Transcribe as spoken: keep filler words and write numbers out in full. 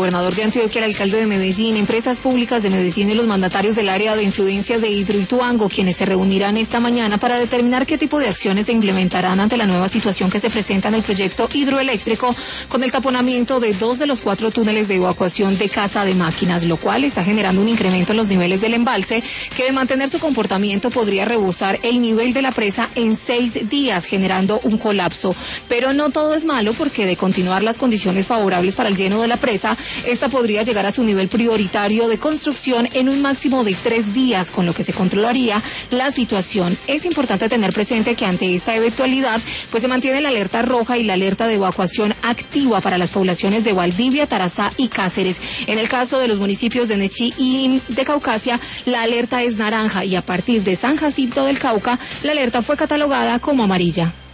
gobernador de Antioquia, el alcalde de Medellín, empresas públicas de Medellín y los mandatarios del área de influencia de Hidroituango, quienes se reunirán esta mañana para determinar qué tipo de acciones se implementarán ante la nueva situación que se presenta en el proyecto hidroeléctrico con el taponamiento de dos de los cuatro túneles de evacuación de Casa de Máquinas, lo cual está generando un incremento en los niveles del embalse que, de mantener su comportamiento, podría rebosar el nivel de la presa en seis días, generando un colapso. Pero no todo es malo, porque de continuar las condiciones favorables para el lleno de la presa, esta podría llegar a su nivel prioritario de construcción en un máximo de tres días, con lo que se controlaría la situación. Es importante tener presente que ante esta eventualidad, pues se mantiene la alerta roja y la alerta de evacuación activa para las poblaciones de Valdivia, Tarazá y Cáceres. En el caso de los municipios de Nechí y de Caucasia, la alerta es naranja, y a partir de San Jacinto del Cauca, la alerta fue catalogada como amarilla.